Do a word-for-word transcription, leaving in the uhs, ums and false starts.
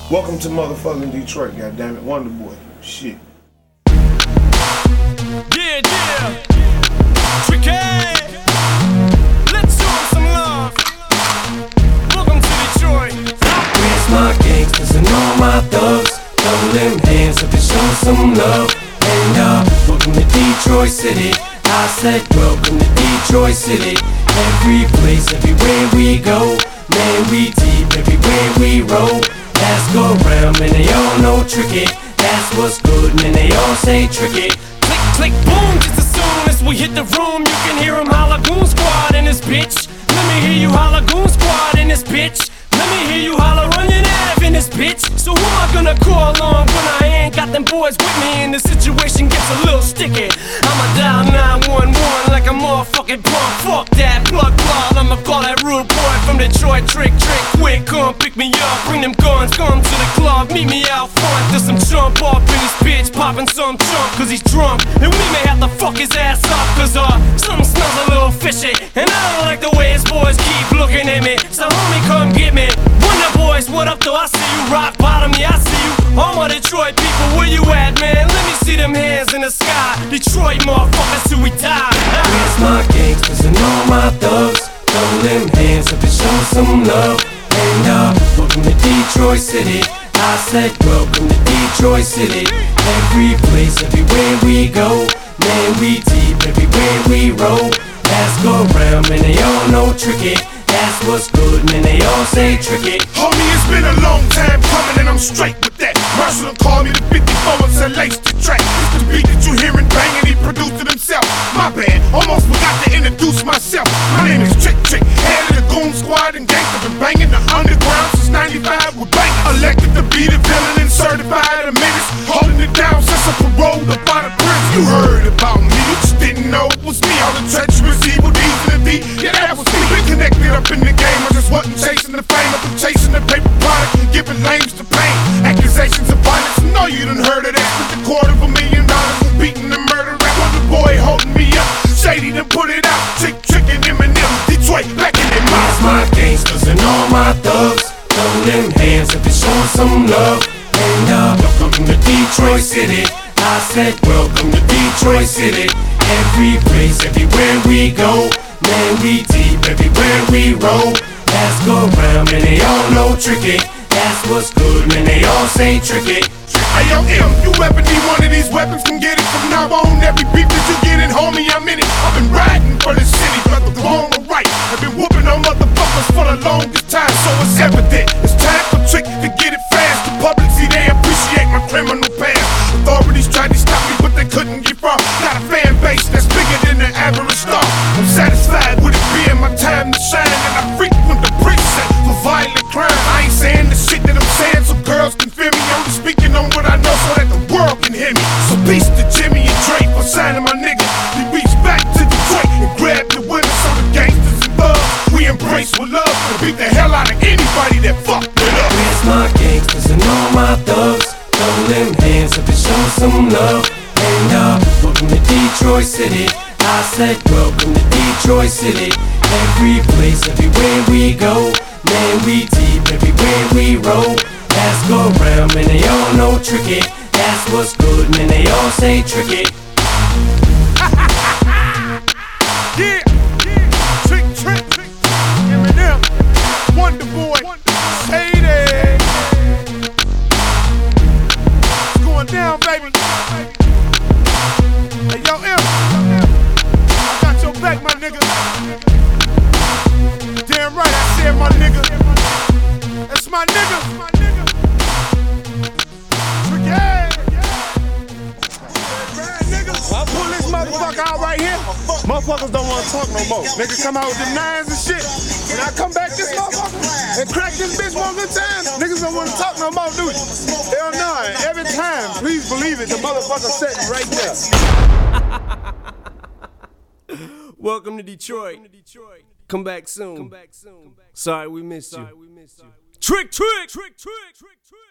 Welcome to motherfucking Detroit, goddammit. Wonder Boy. Shit. Yeah, yeah. Tricky. Let's show 'em some love. Welcome to Detroit. Where's my gangsters and all my thugs? Throw them hands up and show some love. And uh, welcome to Detroit City. I said welcome to Detroit City. Every place, everywhere we go. Man, we deep everywhere we roll. Ask around, man, they all know tricky. That's what's good, man, they all say tricky. Click, click, boom, just as soon as we hit the room, you can hear 'em holla Goon Squad in this bitch. Let me hear you holla Goon Squad in this bitch. Let me hear you holla Run Your Nav in this bitch. So who am I gonna call on when I ain't got them boys with me and the situation gets a little sticky? I'ma dial nine one one like a motherfucking punk. Fuck that plug plug, I'ma call that rude boy from Detroit. Trick, trick, quick, come pick me up. Bring them guns, come to the club, meet me out front. There's some chump up in this bitch, popping some chump cause he's drunk. And we may have to fuck his ass up cause uh, something smells a little fishy. And I don't like the way his boys keep looking at me. So homie, come get me. Wonder Boys, what up though? I see you. Rock bottom, yeah, I see you. All my Detroit people, where you at, man? Let me see them hands in the sky. Detroit motherfuckers till we die. Where's my gangsters and all my thugs? Throw them hands up and show some love. And uh, welcome to Detroit City. I said welcome to Detroit City. Every place, everywhere we go. Man, we deep everywhere we roll. Ask around, man, they all know tricky. That's what's good, man, they all say tricky. Homie, it's been a long time coming and I'm straight with that. Marshall called me the fifty-four and said lace the track. It's the beat that you hearin' bangin', he produced it himself. My bad, almost forgot to introduce myself. My name is Trick Trick, head of the Goon Squad and gangsta. Been bangin' the underground since ninety-five with bangin'. Elected to be the villain and certified a menace. Holding it down since I paroled up out of prison. You heard about me, you just didn't know it was me. All the treacherous evil deeds in the deep, yeah that was me. Been connected up in the game, I just wasn't chasing the fame. I've been chasing the paper product and giving lames to pain. Accusations of violence, I know you done heard of that. With a quarter of a million dollars for beating and murder rap. Wonder Boy holding me up, Shady done put it out. Trick, trick, and Eminem, Detroit back in their mouth. Where's my gangsters and all my thugs? Throw them hands up and show some love. And uh, welcome to Detroit City. I said welcome to Detroit City. Every place, everywhere we go. Man, we deep everywhere we roll. Ask around, man, they all know tricky. That's what's good, man, they all say tricky. Hey yo, M, you ever need one of these weapons, can get it from now on. Every beat that you get in, homie, I'm in it. I've been riding for the city, whether wrong or right. I've been whooping on motherfuckers for the longest time, so it's evident. It's time for Trick to get it fast. The public see they appreciate my criminal past. Authorities tried to stop me, but they couldn't get far. Got a fan base that's bigger than the average star. I'm satisfied with it being my time to shine, and I frequent the precinct for violent crime. I ain't saying the shit that I'm saying so girls can feel me. I'm just speaking on what I know so that the world can hear me. So peace to Jimmy and Dre for signing my nigga. We reach back to Detroit and grab the winners. So the gangsters and thugs, we embrace with love and beat the hell out of anybody that fucked with us. Where's my gangsters and all my thugs? Throw them hands up and show some love. And uh, welcome to Detroit City. I said welcome to Detroit City. Every place, everywhere we go. Man, we deep everywhere we roll. Ask around, man, they all know tricky. That's what's good, man, they all say tricky. Yeah, yeah, Trick, Trick, Eminem, Wonder Boy, Shady. It's going down, baby. Hey, yo, M, I got your back, my nigga. Damn right, I said my nigga. That's my nigga. I pull this motherfucker out right here. Motherfuckers don't want to talk no more. Niggas come out with the nines and shit. And I come back this motherfucker and crack this bitch one good time. Niggas don't want to talk no more, do you? Hell no. Every time, please believe it, the motherfucker sitting right there. Welcome to Detroit. Come back soon. Sorry we missed you. Trick, trick, trick, trick, trick, trick.